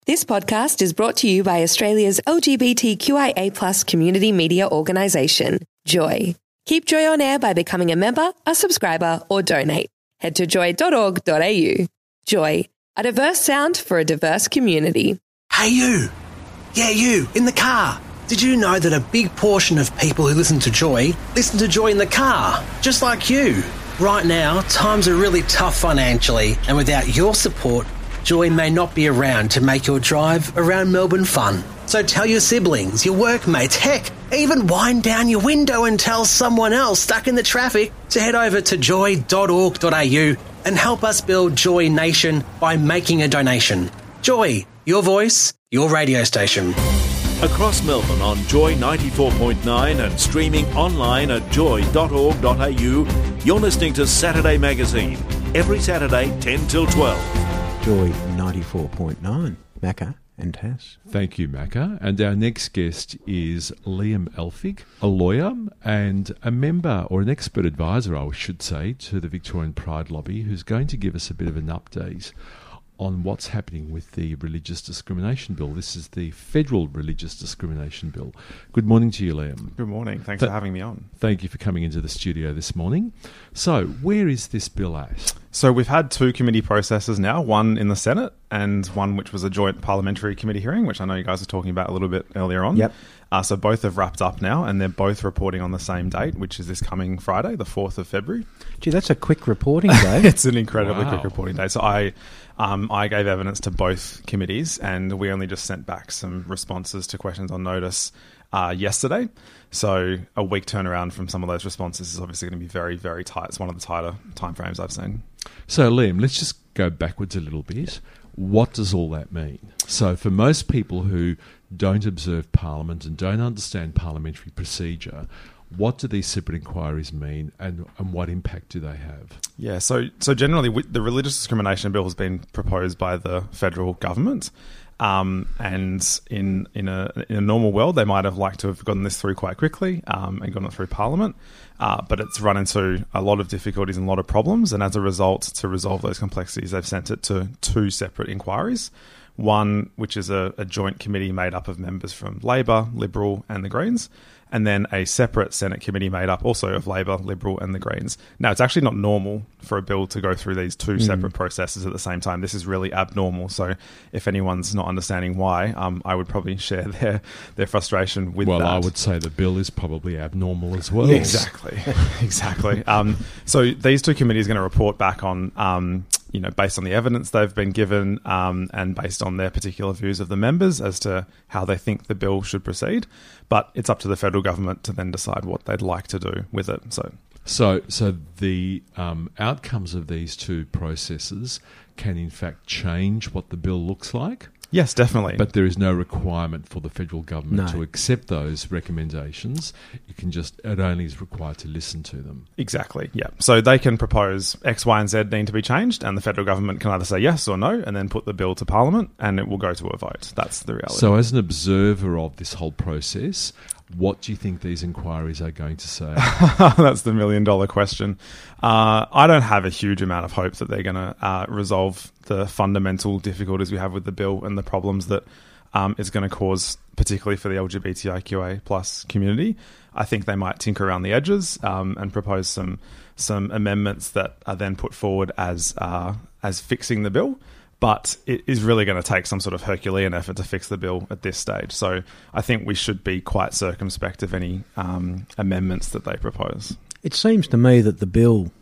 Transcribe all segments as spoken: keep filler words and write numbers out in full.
This podcast is brought to you by Australia's L G B T Q I A plus community media organisation, Joy. Keep Joy on air by becoming a member, a subscriber, or donate. Head to joy dot org dot a u. Joy, a diverse sound for a diverse community. Hey you! Yeah, you, in the car. Did you know that a big portion of people who listen to Joy listen to Joy in the car, just like you? Right now, times are really tough financially, and without your support, Joy may not be around to make your drive around Melbourne fun. So tell your siblings, your workmates, heck, even wind down your window and tell someone else stuck in the traffic to head over to joy dot org dot a u and help us build Joy Nation by making a donation. Joy, your voice, your radio station. Across Melbourne on Joy ninety-four point nine and streaming online at joy dot org dot a u, you're listening to Saturday Magazine, every Saturday ten till twelve. Joy ninety-four point nine, Macca and Tass. Thank you, Macca. And our next guest is Liam Elphig, a lawyer and a member, or an expert advisor, I should say, to the Victorian Pride Lobby, who's going to give us a bit of an update on what's happening with the Religious Discrimination Bill. This is the Federal Religious Discrimination Bill. Good morning to you, Liam. Good morning. Thanks Th- for having me on. Thank you for coming into the studio this morning. So, where is this bill at? So we've had two committee processes now, one in the Senate and one which was a joint parliamentary committee hearing, which I know you guys were talking about a little bit earlier on. Yep. Uh, so both have wrapped up now, and they're both reporting on the same date, which is this coming Friday, the fourth of February. Gee, that's a quick reporting day. It's an incredibly Wow. quick reporting day. So I, um, I gave evidence to both committees, and we only just sent back some responses to questions on notice uh, yesterday. So a week turnaround from some of those responses is obviously going to be very, very tight. It's one of the tighter timeframes I've seen. So, Liam, let's just go backwards a little bit. What does all that mean? So, for most people who don't observe Parliament and don't understand parliamentary procedure, what do these separate inquiries mean, and, and what impact do they have? Yeah, so so generally, w- the Religious Discrimination Bill has been proposed by the federal government. Um, and in in a in a normal world, they might have liked to have gotten this through quite quickly um, and gotten it through Parliament. Uh, but it's run into a lot of difficulties and a lot of problems. And as a result, to resolve those complexities, they've sent it to two separate inquiries. One, which is a, a joint committee made up of members from Labor, Liberal and the Greens, and then a separate Senate committee made up also of Labor, Liberal and the Greens. Now, it's actually not normal for a bill to go through these two mm. separate processes at the same time. This is really abnormal. So if anyone's not understanding why, um, I would probably share their, their frustration with well, that. Well, I would say the bill is probably abnormal as well. Exactly. exactly. Um, so these two committees are going to report back on... Um, you know, based on the evidence they've been given um, and based on their particular views of the members as to how they think the bill should proceed. But it's up to the federal government to then decide what they'd like to do with it. So, so, so the um, outcomes of these two processes can in fact change what the bill looks like? Yes, definitely. But there is no requirement for the federal government No. to accept those recommendations. You can just, it only is required to listen to them. Exactly, yeah. So they can propose X, Y and Z need to be changed, and the federal government can either say yes or no and then put the bill to Parliament and it will go to a vote. That's the reality. So as an observer of this whole process, what do you think these inquiries are going to say? That's the million dollar question. Uh, I don't have a huge amount of hope that they're going to uh, resolve the fundamental difficulties we have with the bill and the problems that um, it's going to cause, particularly for the L G B T I Q A plus community. I think they might tinker around the edges um, and propose some some amendments that are then put forward as uh, as fixing the bill. But it is really going to take some sort of Herculean effort to fix the bill at this stage. So I think we should be quite circumspect of any um, amendments that they propose. It seems to me that the bill,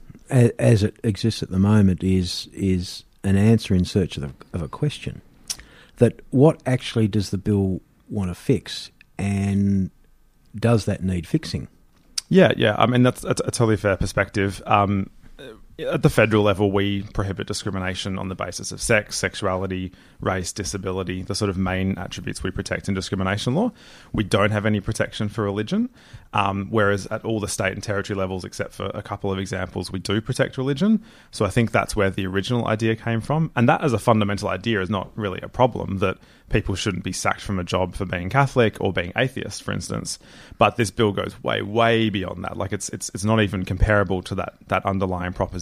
a- as it exists at the moment, is is an answer in search of, the, of a question. That what actually does the bill want to fix, and does that need fixing? Yeah, yeah. I mean, that's a, a totally fair perspective. Um, At the federal level, we prohibit discrimination on the basis of sex, sexuality, race, disability, the sort of main attributes we protect in discrimination law. We don't have any protection for religion, um, whereas at all the state and territory levels, except for a couple of examples, we do protect religion. So I think that's where the original idea came from. And that as a fundamental idea is not really a problem, that people shouldn't be sacked from a job for being Catholic or being atheist, for instance. But this bill goes way, way beyond that. Like it's it's it's not even comparable to that that underlying proposition.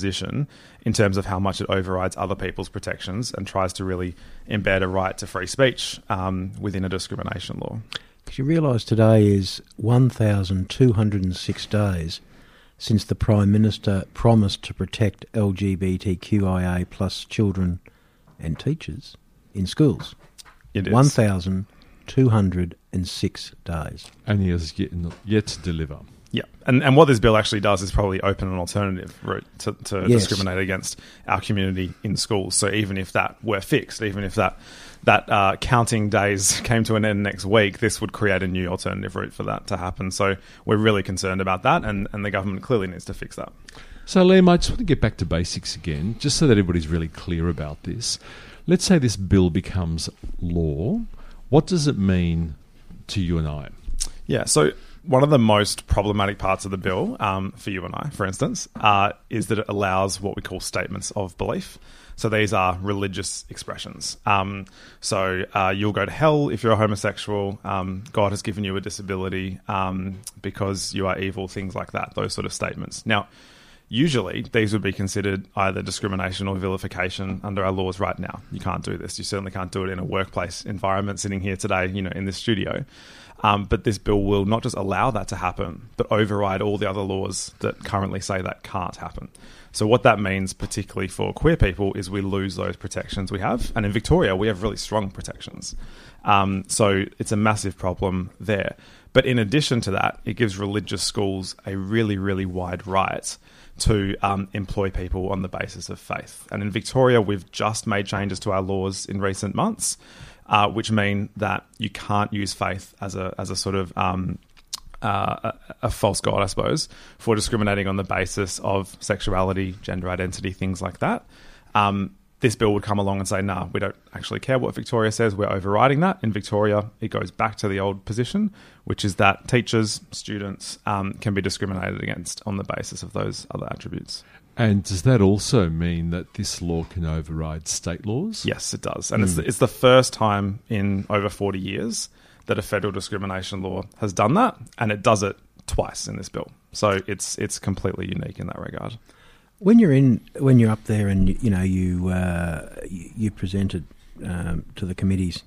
position in terms of how much it overrides other people's protections and tries to really embed a right to free speech um, within a discrimination law. Because you realise today is one thousand two hundred six days since the Prime Minister promised to protect L G B T Q I A plus children and teachers in schools. It is. one thousand two hundred six days. And he has yet, yet to deliver. Yeah, and and what this bill actually does is probably open an alternative route to, to Yes. discriminate against our community in schools. So even if that were fixed, even if that that uh, counting days came to an end next week, this would create a new alternative route for that to happen. So we're really concerned about that, and, and the government clearly needs to fix that. So, Liam, I just want to get back to basics again, just so that everybody's really clear about this. Let's say this bill becomes law. What does it mean to you and I? Yeah, so one of the most problematic parts of the bill, um, for you and I, for instance, uh, is that it allows what we call statements of belief. So these are religious expressions. Um, so uh, you'll go to hell if you're a homosexual. Um, God has given you a disability um, because you are evil, things like that, those sort of statements. Now, usually these would be considered either discrimination or vilification under our laws right now. You can't do this. You certainly can't do it in a workplace environment sitting here today, you know, in this studio. Um, but this bill will not just allow that to happen, but override all the other laws that currently say that can't happen. So what that means, particularly for queer people, is we lose those protections we have. And in Victoria, we have really strong protections. Um, so it's a massive problem there. But in addition to that, it gives religious schools a really, really wide right to um, employ people on the basis of faith. And in Victoria, we've just made changes to our laws in recent months, uh, which mean that you can't use faith as a as a sort of um, uh, a, a false god, I suppose, for discriminating on the basis of sexuality, gender identity, things like that. Um, this bill would come along and say, nah, we don't actually care what Victoria says. We're overriding that. In Victoria, it goes back to the old position, which is that teachers, students um, can be discriminated against on the basis of those other attributes. And does that also mean that this law can override state laws? Yes, it does. And mm. it's, the, it's the first time in over forty years that a federal discrimination law has done that, and it does it twice in this bill. So it's it's completely unique in that regard. When you're in, when you're up there, and you know you uh, you, you presented um, to the committees,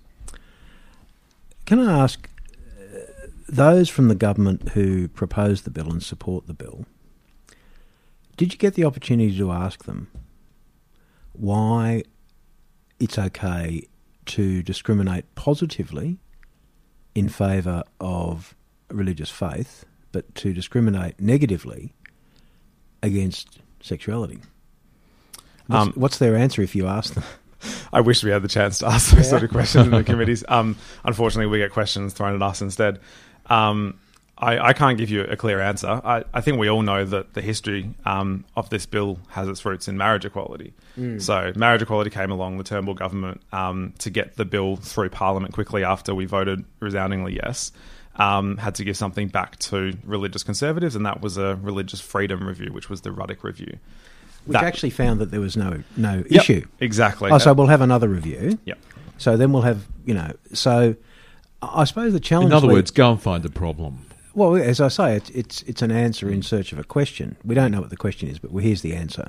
can I ask uh, those from the government who proposed the bill and support the bill? Did you get the opportunity to ask them why it's okay to discriminate positively in favour of religious faith, but to discriminate negatively against sexuality? What's, um, what's their answer if you ask them? I wish we had the chance to ask those yeah. sort of questions in the committees. Um, unfortunately, we get questions thrown at us instead. Um, I, I can't give you a clear answer. I, I think we all know that the history um, of this bill has its roots in marriage equality. Mm. So marriage equality came along, the Turnbull government, um, to get the bill through Parliament quickly after we voted resoundingly yes. Um, had to give something back to religious conservatives, and that was a religious freedom review, which was the Ruddock Review. Which that, actually found that there was no no yep, issue. Exactly. Oh, so we'll have another review. Yep. So then we'll have, you know, so I suppose the challenge... In other we, words, go and find a problem. Well, as I say, it's, it's it's an answer in search of a question. We don't know what the question is, but well, here's the answer.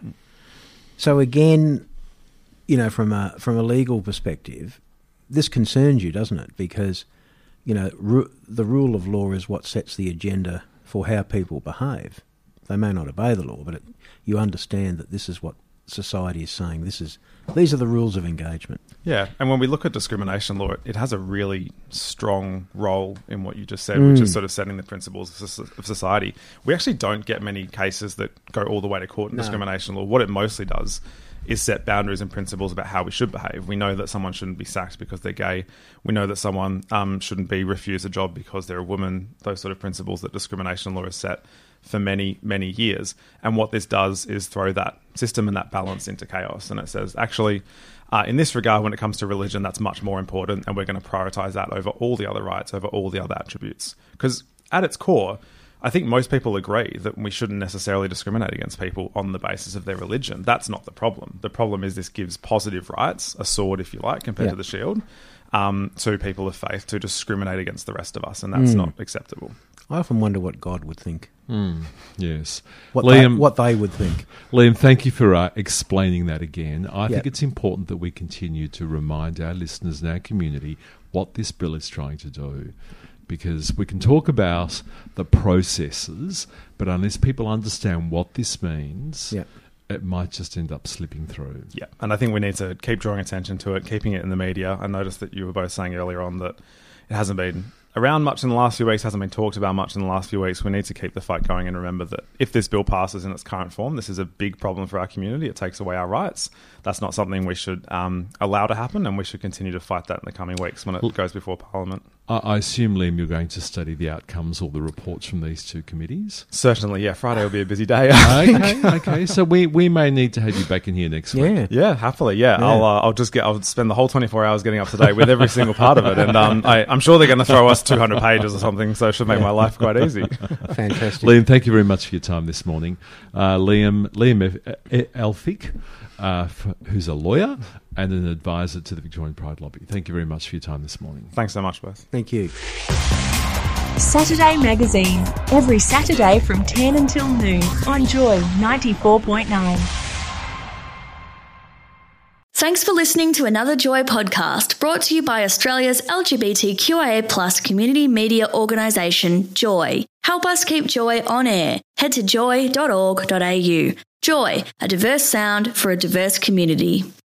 So again, you know, from a from a legal perspective, this concerns you, doesn't it? Because, you know, ru- the rule of law is what sets the agenda for how people behave. They may not obey the law, but it, you understand that this is what society is saying. This is these are the rules of engagement. Yeah, and when we look at discrimination law, it has a really strong role in what you just said, mm. which is sort of setting the principles of society. We actually don't get many cases that go all the way to court in no. discrimination law. What it mostly does is set boundaries and principles about how we should behave. We know that someone shouldn't be sacked because they're gay. We know that someone um, shouldn't be refused a job because they're a woman. Those sort of principles that discrimination law has set for many, many years. And what this does is throw that system and that balance into chaos. And it says, actually, uh, in this regard, when it comes to religion, that's much more important, and we're going to prioritise that over all the other rights, over all the other attributes. Because at its core, I think most people agree that we shouldn't necessarily discriminate against people on the basis of their religion. That's not the problem. The problem is this gives positive rights, a sword, if you like, compared yeah. to the shield, um, to people of faith to discriminate against the rest of us, and that's mm. not acceptable. I often wonder what God would think. Mm, yes. What, Liam, they, what they would think. Liam, thank you for uh, explaining that again. I Yep. think it's important that we continue to remind our listeners and our community what this bill is trying to do. Because we can talk about the processes, but unless people understand what this means, Yep. it might just end up slipping through. Yeah, and I think we need to keep drawing attention to it, keeping it in the media. I noticed that you were both saying earlier on that it hasn't been around much in the last few weeks, hasn't been talked about much in the last few weeks. We need to keep the fight going and remember that if this bill passes in its current form, this is a big problem for our community. It takes away our rights. That's not something we should um, allow to happen, and we should continue to fight that in the coming weeks when it goes before Parliament. I, I assume, Liam, you're going to study the outcomes or the reports from these two committees? Certainly, yeah. Friday will be a busy day. okay, okay. So we, we may need to have you back in here next week. Yeah. Yeah, happily. Yeah, Yeah. I'll uh, I'll just get I'll spend the whole twenty-four hours getting up to date with every single part of it, and um, I, I'm sure they're going to throw us two hundred pages or something, so it should make my life quite easy. Fantastic. Liam, thank you very much for your time this morning. Uh, Liam Liam F- F- Elphick, uh, f- who's a lawyer and an advisor to the Victorian Pride Lobby. Thank you very much for your time this morning. Thanks so much, both. Thank you. Saturday Magazine, every Saturday from ten until noon on Joy ninety-four point nine. Thanks for listening to another Joy podcast brought to you by Australia's L G B T Q I A plus community media organisation, Joy. Help us keep Joy on air. Head to joy dot org dot a u. Joy, a diverse sound for a diverse community.